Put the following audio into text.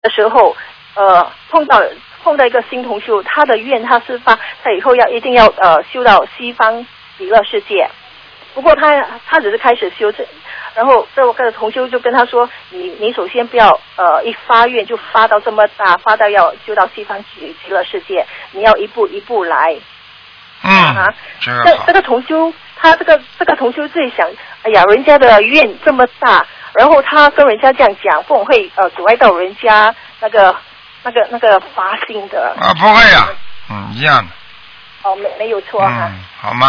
的时候，碰到一个新同修，他的愿他是发，他以后一定要修到西方极乐世界。不过他只是开始修这，然后这个同修就跟他说，你首先不要一发愿就发到这么大，发到要修到西方极乐世界，你要一步一步来。这个同修，他这个同修自己想，哎呀，人家的愿这么大，然后他跟人家这样讲，不会阻碍到人家那个发心的。 不会呀，一样的。 没有错哈。 好吗？